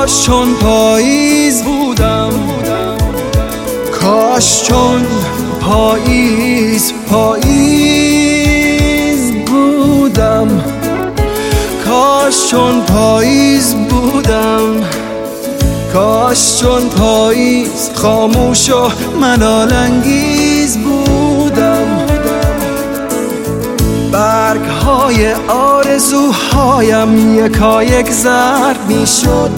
کاش چون پاییز بودم، کاش چون پاییز بودم، کاش چون پاییز بودم، کاش چون پاییز خاموش و ملال انگیز بودم. برگ های آرزوهایم یکایک زرد می شد،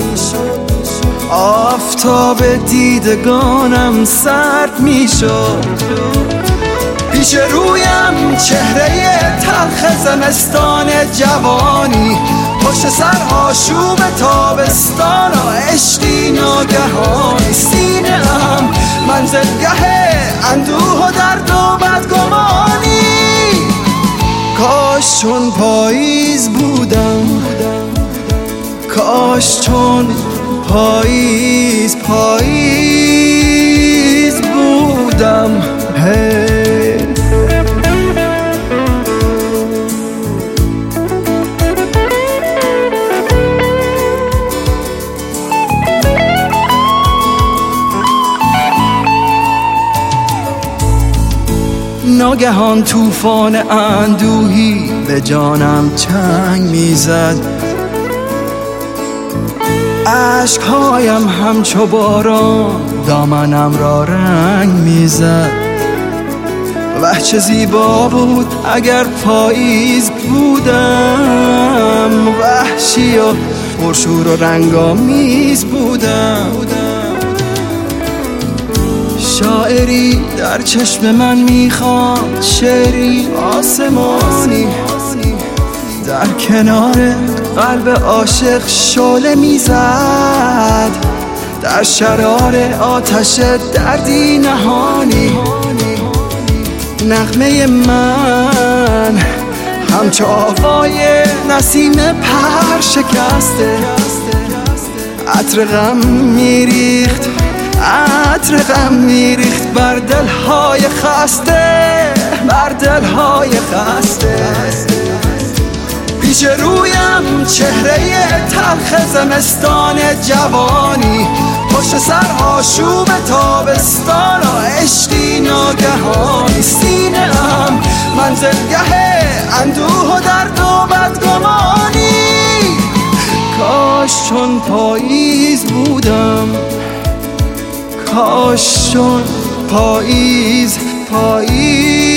آفتاب دیدگانم سرد می شد. پیش رویم چهره تلخ زمستان جوانی، پشت سر آشوب تابستان و عشقی ناگهانی. سینه ام منزلگه اندوه و درد و بدگمانی. کاش چون پاییز بودم، کاش چون پاییز بودم. ناگهان طوفان اندوهی به جانم چنگ میزد، اشکهایم همچو باران دامنم را رنگ میزد. وه چه زیبا بود اگر پاییز بودم، وحشی و پرشور و رنگامیز بودم. شاعری در چشم من میخواند، شعری آسمانی در کنار قلب عاشق شعله میزد، در شرار آتش دردی نهانی. نغمه من همچو آوای نسیم پر شکسته، عطر غم میریخت، عطر غم میریخت بر دلهای خسته، بر دلهای خسته. پیش رویم چهره تلخ زمستان جوانی، پشت سر آشوب تابستان و عشقی ناگهانی. سینه ام منزلگه اندوه و درد و بدگمانی. کاش چون پاییز بودم، کاش چون پاییز